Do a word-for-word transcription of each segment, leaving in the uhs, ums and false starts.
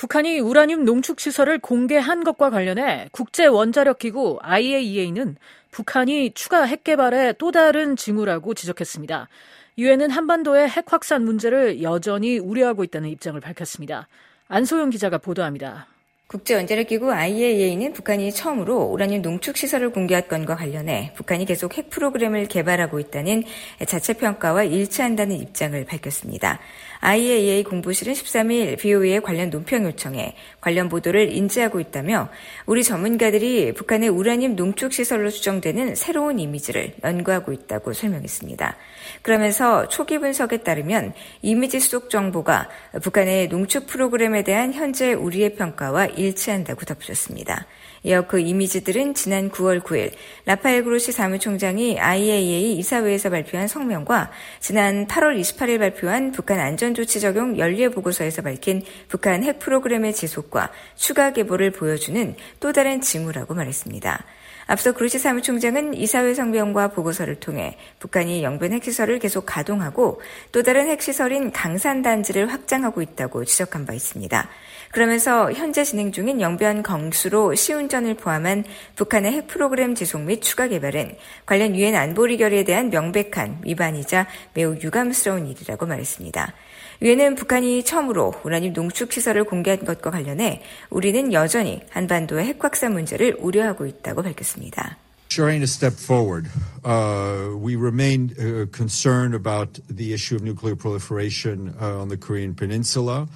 북한이 우라늄 농축 시설을 공개한 것과 관련해 국제원자력기구 아이에이이에이는 북한이 추가 핵 개발의 또 다른 징후라고 지적했습니다. 유엔은 한반도의 핵 확산 문제를 여전히 우려하고 있다는 입장을 밝혔습니다. 안소영 기자가 보도합니다. 국제원자력기구 아이에이이에이는 북한이 처음으로 우라늄 농축 시설을 공개한 건과 관련해 북한이 계속 핵 프로그램을 개발하고 있다는 자체 평가와 일치한다는 입장을 밝혔습니다. 아이에이이에이 공보실은 십삼 일 브이오에이의 관련 논평 요청에 관련 보도를 인지하고 있다며 우리 전문가들이 북한의 우라늄 농축 시설로 추정되는 새로운 이미지를 연구하고 있다고 설명했습니다. 그러면서 초기 분석에 따르면 이미지 속 정보가 북한의 농축 프로그램에 대한 현재 우리의 평가와 일치한다고 덧붙였습니다. 이어 그 이미지들은 지난 구월 구일 라파엘 그로시 사무총장이 아이에이이에이 이사회에서 발표한 성명과 지난 팔월 이십팔일 발표한 북한 안전조치 적용 연례 보고서에서 밝힌 북한 핵 프로그램의 지속과 추가 계보를 보여주는 또 다른 징후라고 말했습니다. 앞서 그로시 사무총장은 이사회 성명과 보고서를 통해 북한이 영변 핵시설을 계속 가동하고 또 다른 핵시설인 강산단지를 확장하고 있다고 지적한 바 있습니다. 그러면서 현재 진행 중인 영변 경수로 시운전을 포함한 북한의 핵 프로그램 지속 및 추가 개발은 관련 유엔 안보리 결의에 대한 명백한 위반이자 매우 유감스러운 일이라고 말했습니다. 유엔은 북한이 처음으로 우라늄 농축 시설을 공개한 것과 관련해 우리는 여전히 한반도의 핵 확산 문제를 우려하고 있다고 밝혔습니다. Sharing a step forward, uh, we remain uh, concerned about the issue of nuclear proliferation uh, on the Korean Peninsula.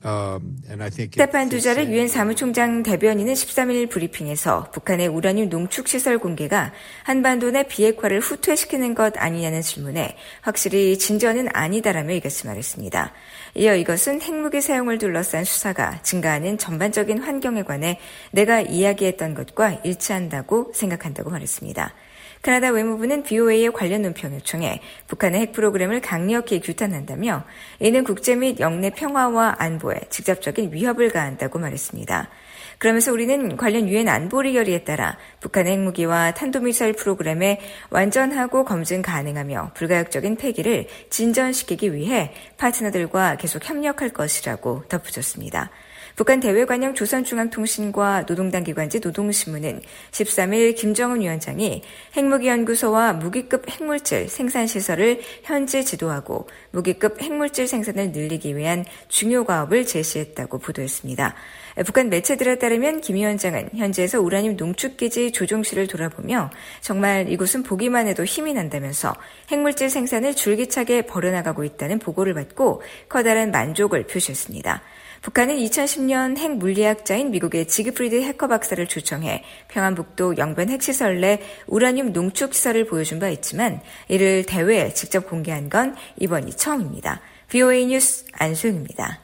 스테판 두자르 유엔 사무총장 대변인은 십삼 일 브리핑에서 북한의 우라늄 농축 시설 공개가 한반도 내 비핵화를 후퇴시키는 것 아니냐는 질문에 확실히 진전은 아니다라며 이같이 말했습니다. 이어 이것은 핵무기 사용을 둘러싼 수사가 증가하는 전반적인 환경에 관해 내가 이야기했던 것과 일치한다고 생각한다고 말했습니다. 캐나다 외무부는 브이오에이의 관련 논평 요청에 북한의 핵 프로그램을 강력히 규탄한다며 이는 국제 및 영내 평화와 안보에 직접적인 위협을 가한다고 말했습니다. 그러면서 우리는 관련 유엔 안보리 결의에 따라 북한의 핵무기와 탄도미사일 프로그램에 완전하고 검증 가능하며 불가역적인 폐기를 진전시키기 위해 파트너들과 계속 협력할 것이라고 덧붙였습니다. 북한 대외관영 조선중앙통신과 노동당 기관지 노동신문은 십삼 일 김정은 위원장이 핵무기연구소와 무기급 핵물질 생산시설을 현지 지도하고 무기급 핵물질 생산을 늘리기 위한 중요 과업을 제시했다고 보도했습니다. 북한 매체들에 따르면 김 위원장은 현지에서 우라늄 농축기지 조종실을 돌아보며 정말 이곳은 보기만 해도 힘이 난다면서 핵물질 생산을 줄기차게 벌여나가고 있다는 보고를 받고 커다란 만족을 표시했습니다. 북한은 이천십 년 핵 물리학자인 미국의 지그프리드 해커 박사를 초청해 평안북도 영변 핵시설 내 우라늄 농축 시설을 보여준 바 있지만 이를 대회에 직접 공개한 건 이번이 처음입니다. 브이오에이 뉴스 안소영입니다.